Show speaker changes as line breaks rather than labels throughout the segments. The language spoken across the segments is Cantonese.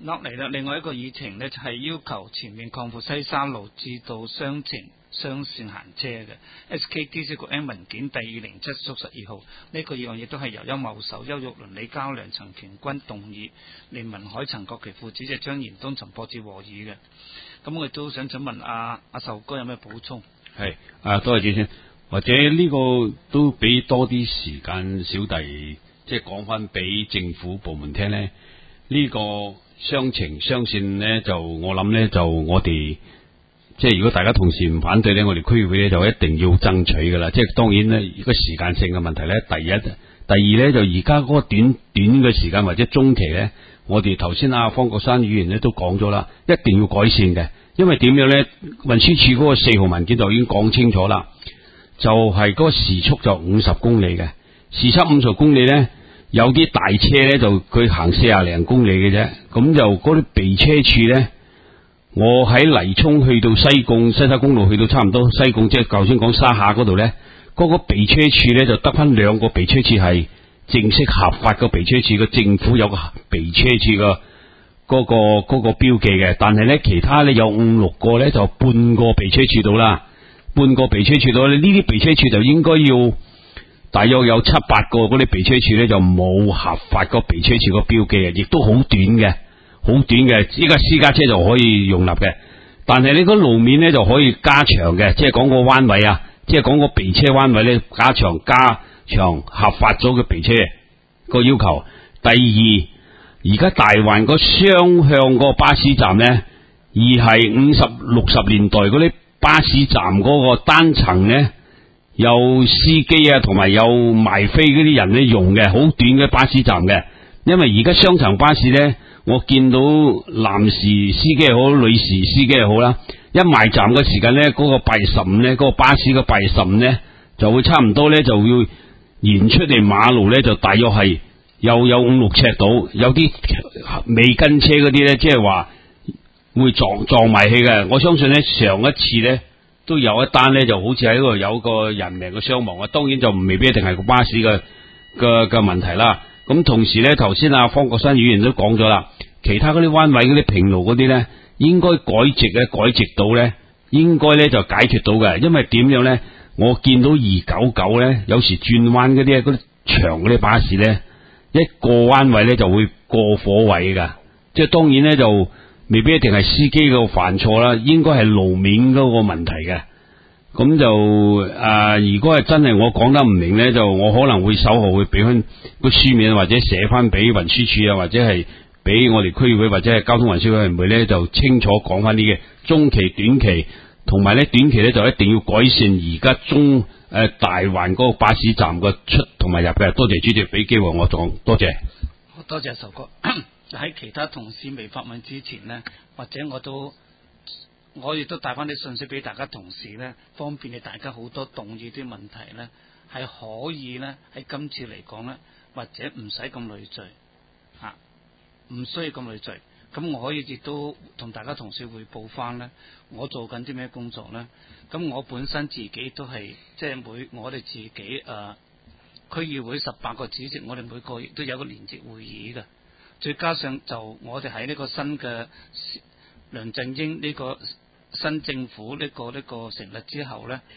落嚟啦，另外一個議程呢，就係要求全面擴闊西沙路至到雙程雙線行車嘅 SKDC 局 M 文件第207/12號，呢個議案亦都係由邱茂壽、邱玉麟、李嘉良、陳權軍動議，連文海、陳國旗副主席張賢東、陳博志和議嘅。咁我亦都想問阿壽哥有咩補充？
係多謝主席，或者呢個都俾多啲時間小弟即係講翻俾政府部門聽咧，呢個雙程雙線咧，就我諗咧，就我哋即係如果大家同事唔反對咧，我哋區議會咧就一定要爭取噶啦。即係當然咧，個時間性嘅問題咧，第一，第二咧就而家嗰個短嘅時間或者中期咧，我哋頭先阿方國珊議員咧都講咗啦，一定要改善嘅。因為點樣咧？運輸署嗰個4號文件就已經講清楚啦，就係嗰個時速就50公里嘅，時速50公里咧。有啲大車咧就佢行40零公里嘅啫，咁就嗰啲避車處咧，我喺泥涌去到西貢西沙公路去到差唔多西貢，即係頭先講沙下嗰度咧，嗰個避車處咧就得翻2個避車處係正式合法嘅避車處，個政府有個避車處嘅嗰個標記嘅，但係咧其他咧有5、6個咧就半個避車處到啦，半個避車處到咧，呢啲避車處就應該要。大約有7、8個嗰啲避車處咧就冇合法個避車處個標記啊，亦都好短嘅，好短嘅，依家私家車就可以容納嘅。但係你個路面咧就可以加長嘅，即係講個彎位啊，即係講個避車彎位咧加長合法咗嘅避車個要求。第二，而家大環個雙向個巴士站咧，而係50、60年代嗰啲巴士站嗰個單層咧。有司機啊，同埋有賣飛嗰啲人咧用嘅好短嘅巴士站嘅，因為而家雙層巴士咧，我見到男士司機又好，女士司機又好啦，一埋站嘅時間咧，嗰個815咧，嗰個巴士嘅815咧，就會差唔多咧，就要延出嚟馬路咧，就大約係有5、6尺度，有啲未跟車嗰啲咧，即係話會撞埋氣嘅。我相信咧，上一次咧。都有一單咧，就好似喺度有個人命嘅傷亡啊！當然就未必一定係個巴士嘅問題啦。咁同時咧，頭先阿方國珊議員都講咗啦，其他嗰啲彎位嗰啲平路嗰啲咧，應該改直到咧，應該咧就解決到嘅。因為點樣咧？我見到299咧，有時轉彎嗰啲長嗰啲巴士咧，一過彎位咧就會過火位噶。即係當然咧就。未必一定係司機個犯錯啦，應該係路面嗰個問題嘅。咁就如果係真係我講得唔明咧，就我可能會稍後會俾翻個書面或者寫翻俾運輸署啊，或者係俾我哋區議會或者係交通運輸委員會咧，就清楚講翻啲嘅中期、短期，同埋咧短期咧就一定要改善而家大環嗰個巴士站嘅出同埋入嘅。多謝主席俾機會我講，多謝。
好多謝壽哥。喺其他同事未發問之前呢，或者我亦都帶翻啲信息俾大家同事呢，方便你大家好多動議啲問題呢，係可以呢，喺今次嚟講呢，或者唔使咁累贅唔需要咁累贅。咁我可以亦都同大家同事匯報翻呢，我做緊啲咩工作呢？咁我本身自己都係即係我哋自己區議會18個主席，我哋每個月都有個聯席會議嘅。再加上就我哋喺呢個新嘅梁振英呢個新政府呢個成立之後呢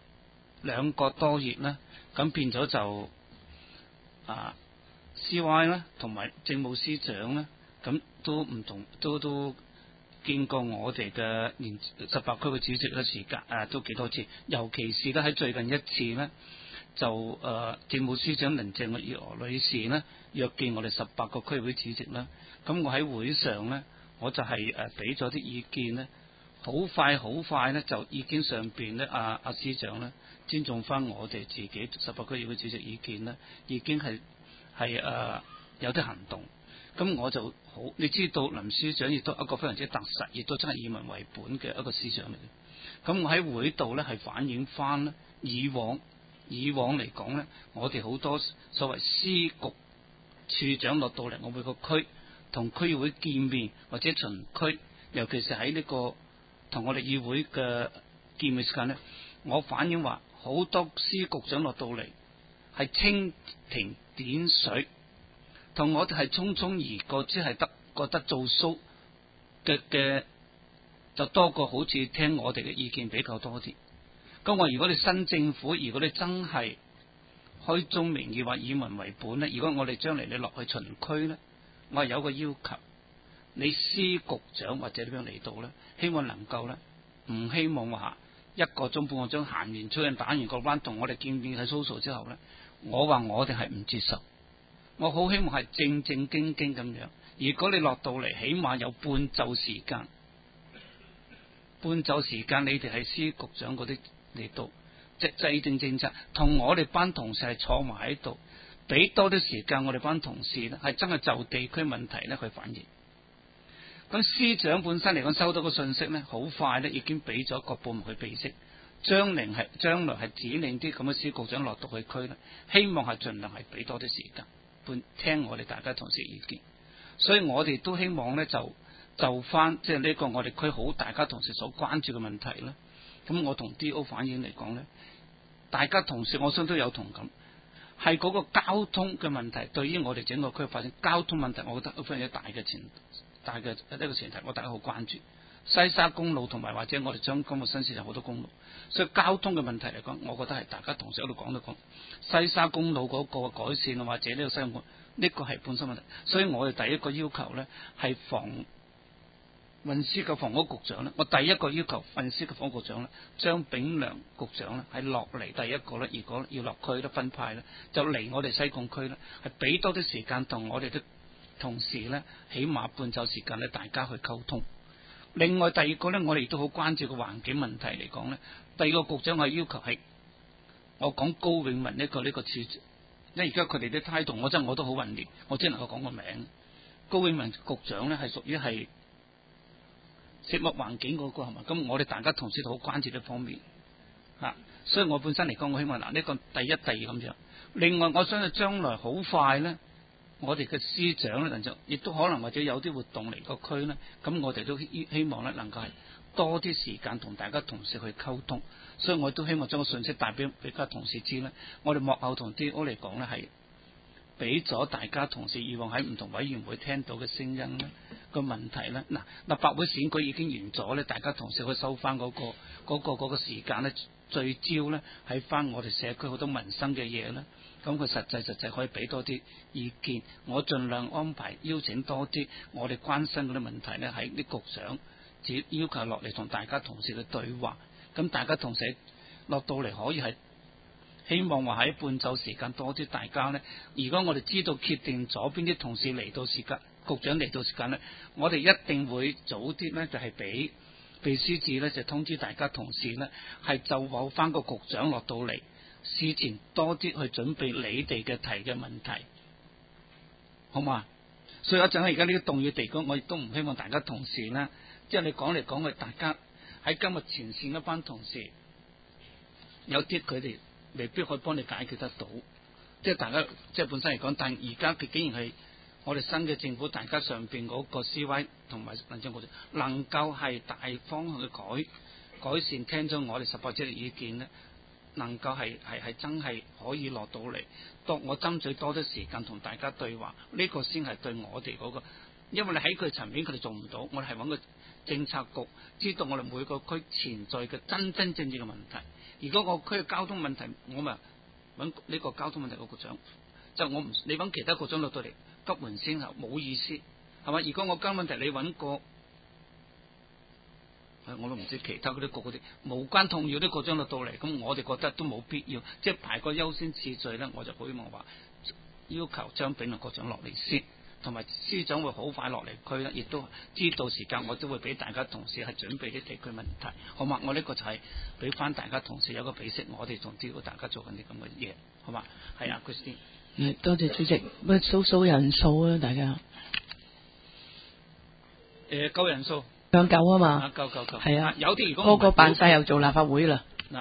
，2個多月呢，咁變咗就CY 啦，同埋政務司長呢，咁都唔同，都見過我哋嘅18區嘅主席嘅時間都幾多次，尤其是咧喺最近一次呢，就政務司長林鄭月娥女士呢，約見我哋18個區會主席啦，咁我喺會上呢，我就係俾咗啲意見呢，好快呢，就意見上邊呢，阿司長呢，尊重翻我哋自己18區會主席意見呢，已經係有啲行動。咁我就好，你知道林司長亦都一個非常之踏實，亦都真係以民為本嘅一個司長嚟嘅。咁我喺會度呢，係反映翻呢，以往嚟講呢，我哋好多所謂司局處長落到嚟我每個區同區議會見面或者巡區，尤其是喺呢個同我哋議會嘅見面時間呢，我反映話好多司局長落到嚟係蜻蜓點水，同我哋係匆匆而過，只係得覺得做 show 嘅就多過好似聽我哋嘅意見比較多啲。咁我如果你新政府，如果你真係開宗明義話以民為本咧，如果我哋將來你落去巡區咧，我係有個要求，你司局長或者點樣嚟到咧，希望能夠咧，唔希望話1個鐘半個鐘行完出去打完個彎同我哋見面喺 social 之後咧，我話我哋係唔接受，我好希望係正正經經咁樣。如果你落到嚟，起碼有半晝時間，半晝時間你哋係司局長嗰啲嚟到，即制定政策，同我哋班同事係坐埋喺度，俾多啲時間我哋班同事咧，係真係就地區問題咧去反映。咁司長本身嚟講收到個信息咧，好快咧已經俾咗各部門去備悉，將來係指令啲咁嘅司局長落到去區咧，希望係盡量係俾多啲時間，聽我哋大家同事意見。所以我哋都希望咧就翻即係呢個我哋區好大家同事所關注嘅問題咧。咁我同 D.O. 反映嚟講咧，大家同事我相信都有同感，係嗰個交通嘅問題，對於我哋整個區發展交通問題，我覺得非常之大嘅一個前提，我大家好關注。西沙公路同埋或者我哋將軍澳新市有好多公路，所以交通嘅問題嚟講，我覺得係大家同事喺度講西沙公路嗰個改善或者呢個西貢呢個係本身問題。所以我哋第一個要求咧係運輸嘅房屋局長咧，我第一個要求運輸嘅房屋局長咧，張炳良局長咧係落嚟第一個咧，如果要落區咧分派咧，就嚟我哋西貢區咧，係俾多啲時間同我哋啲同事咧，起碼半晝時間咧，大家去溝通。另外第二個咧，我哋亦都好關注個環境問題嚟講咧，第二個局長係要求係我講高永文呢個處，因為而家佢哋啲態度，我都好混亂，我只能夠講個名。高永文局長咧係屬於係食物環境嗰個係嘛？咁我哋大家同事都好關注呢方面啊，所以我本身嚟講，我希望呢個第一、第二咁樣。另外，我相信將來好快咧，我哋嘅司長咧，亦都可能或者有啲活動嚟個區咧，咁我哋都希望咧能夠係多啲時間同大家同事去溝通。所以我都希望將個信息帶俾大家同事知咧，我哋幕後同 D.O. 嚟講咧係俾咗大家同事以往喺唔同委員會聽到嘅聲音咧個問題咧，立法會選舉已經完咗咧，大家同事可以收翻嗰個時間咧，聚焦咧喺翻我哋社區好多民生嘅嘢咧，咁佢實際可以俾多啲意見，我盡量安排邀請多啲我哋關心嗰啲問題咧，喺啲局長只要求落嚟同大家同事嘅對話，咁大家同事落到嚟可以係希望話喺半晝時間多啲大家咧，如果我哋知道決定咗邊啲同事嚟到時間，局長嚟到時間咧，我哋一定會早啲咧，就係俾秘書處咧就通知大家同事咧，係就話翻個局長落到嚟，事前多啲去準備你哋嘅提嘅問題，好嘛？所以一陣而家呢個動議地區，我亦都唔希望大家同事咧，即係你講嚟講去，大家喺今日前線一班同事，有啲佢哋未必可以幫你解決得到，即係大家即係本身嚟講，但而家佢竟然係我哋新嘅政府，大家上邊嗰個 CY 同埋民政局能夠係大方向去改善，聽咗我哋18者嘅意見咧，能夠係真係可以落到嚟，我爭取多啲時間同大家對話，呢個先係對我哋嗰個，因為你喺佢層面佢哋做唔到，我哋係揾個政策局知道我哋每個區潛在嘅真正嘅問題。如果個區嘅交通問題，我咪揾呢個交通問題個局長，就我唔你揾其他局長落到嚟急門先後，冇意思係嘛？如果我交問題你揾個，我都唔知其他嗰啲局嗰啲無關痛癢啲局長落到嚟，咁我哋覺得都冇必要，即係排個優先次序咧，我就好希望話要求張炳良局長落嚟先。同埋司長會好快落嚟區咧，亦都知道時間，我都會俾大家同事係準備啲地區問題，好嘛？我呢個就係俾翻大家同事有個比息，我哋仲知道大家做緊啲咁嘅嘢，好嘛？係啊，Christine。
多謝主席。咪數人數啊，大家。
夠人數。
夠啊嘛。
夠。
係啊，
有啲如果
個扮晒又做立法會啦。
嗱，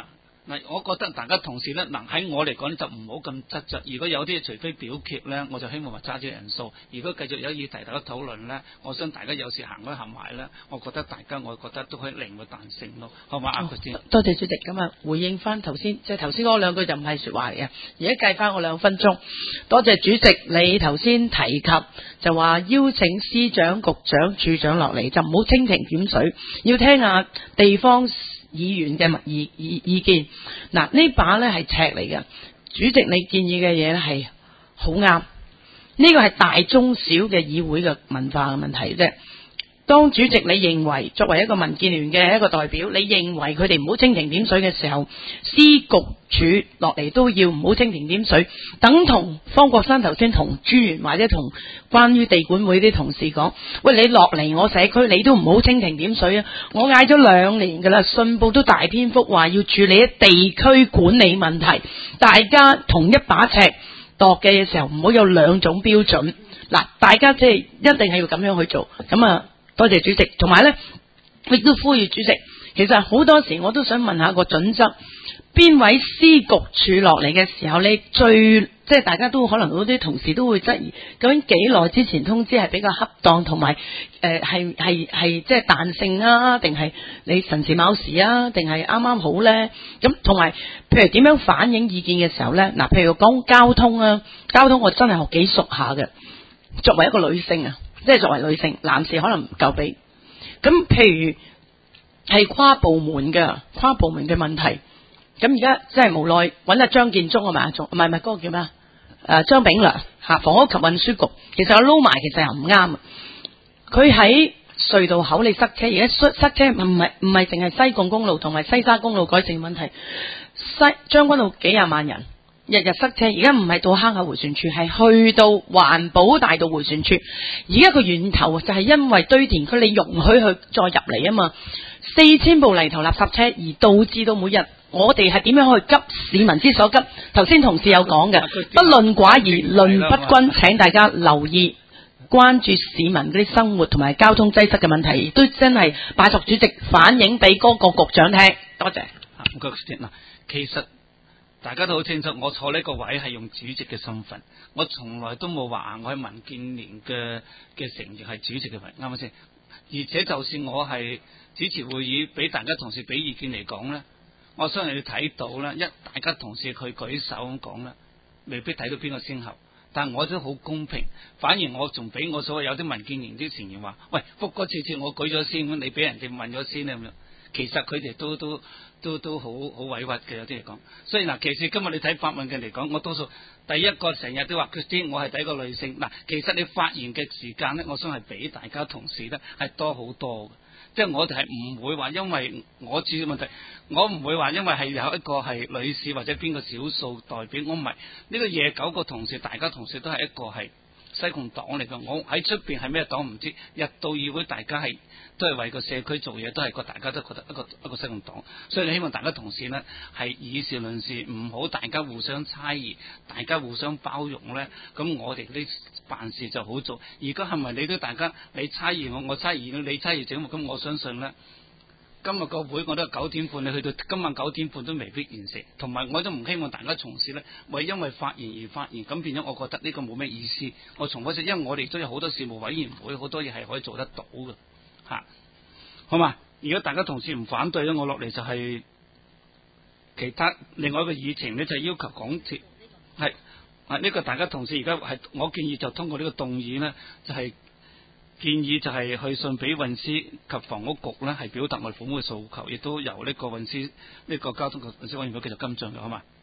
嗱，我覺得大家同事咧，喺我嚟講咧就唔好咁執着。如果有啲除非表決咧，我就希望話揸住人數。如果繼續有議題大家討論咧，我想大家有時行開行埋咧，我覺得都可以靈活彈性咯，好嘛？
多謝主席。咁啊，回應翻頭先，即係頭先嗰兩句就唔係說話嚟嘅，而家計翻我2分鐘。多謝主席，你頭先提及就話邀請司長、局長、處長落嚟，就唔好蜻蜓點水，要聽下地方議員嘅意見。嗱，呢把呢係尺嚟嘅，主席你建議嘅嘢呢係好啱，呢個係大中小嘅議會嘅文化嘅問題啫。當主席你認為作為一個民建聯嘅一個代表，你認為佢哋唔好蜻蜓點水嘅時候，司局處落嚟都要唔好蜻蜓點水，等同方國珊頭先同朱元或者同關於地管會啲同事講，喂，你落嚟我社區你都唔好蜻蜓點水啊！我嗌咗2年噶啦，信報都大篇幅話要處理一地區管理問題，大家同一把尺度嘅時候唔好有2種標準。嗱，大家即係一定係要咁樣去做。咁啊，多謝主席，同埋呢，亦都呼籲主席。其實好多時我都想問下個準則，邊位司局處落嚟嘅時候，你即係大家都可能嗰啲同事都會質疑，究竟幾耐之前通知係比較恰當，同埋係即係彈性啊，定係你神時卯時啊，定係啱啱好呢？咁同埋譬如點樣反映意見嘅時候呢？嗱，譬如講交通啊，交通我真係幾熟下嘅。作為一個女性啊，即係作為女性，男士可能唔夠俾。咁譬如係跨部門嘅問題，咁而家真係無奈揾阿張建宗啊嘛，唔係嗰個叫咩張炳良嚇，房屋及運輸局，其實我撈埋其實又唔啱。佢喺隧道口你塞車，而家塞車唔係淨係西貢公路同埋西沙公路改善問題，將軍澳幾廿萬人。日日塞車，而家唔係到坑口迴旋處，係去到環保大道迴旋處。而家個源頭就係因為堆填區你容許佢再入嚟啊嘛，4000部泥頭垃圾車，而導致到每日我哋係點樣去急市民之所急。頭先同事有講嘅，不論寡而論不均，請大家留意關注市民嗰啲生活同埋交通擠塞嘅問題，亦都真係拜託主席反映俾嗰個局長聽。多謝。
唔該，嗱，其實大家都好清楚，我坐呢個位係用主席嘅身份，我從來都冇話我係民建聯嘅成員係主席嘅位，啱唔啱先？而且就算我係主持會議，俾大家同事俾意見嚟講呢，我相信你睇到啦，大家同事去舉手咁講啦，未必睇到邊個先後，但我都好公平，反而我仲俾我所謂有啲民建聯啲成員話，喂，福哥次我舉咗先，你俾人哋問咗先咧咁樣，其實佢哋都好委屈嘅，有啲嚟講。所以嗱，其實今日你睇發問嘅嚟講，我多數第一個成日都話Christine，我係第一個女性。嗱，其實你發言嘅時間呢，我想係比大家同事呢係多好多嘅。即係我哋係唔會話因為我處理問題，我唔會話因為係有一個係女士或者邊個少數代表，我唔係呢個夜9個同事，大家同事都係一個係西貢黨嚟嘅。我喺出邊係咩黨唔知，入到議會大家係都係為個社區做嘢，都係個大家都覺得一個西貢黨，所以你希望大家同事呢係以事論事，唔好大家互相猜疑，大家互相包容呢。咁我哋啲辦事就好做。而家係咪你都大家你猜疑我猜疑你猜疑整，咁我相信呢，今日個會我都係9點半，你去到今晚9點半都未必完成。同埋我都唔希望大家從事呢，為因為發言而發言，咁變咗我覺得呢個冇咩意思。我重複，因為我哋都有好多事務委員會，好多嘢係可以做得到嘅。好嘛？如果大家同事唔反對咧，我落嚟就係其他另外一個議程呢，就係要求港鐵係呢個大家同事而家係我建議就通過呢個動議呢，就係建議就係去信俾運輸及房屋局呢，係表達我哋房屋嘅訴求，亦都由呢個運輸呢個交通及運輸委員會繼續跟進嘅，好嘛？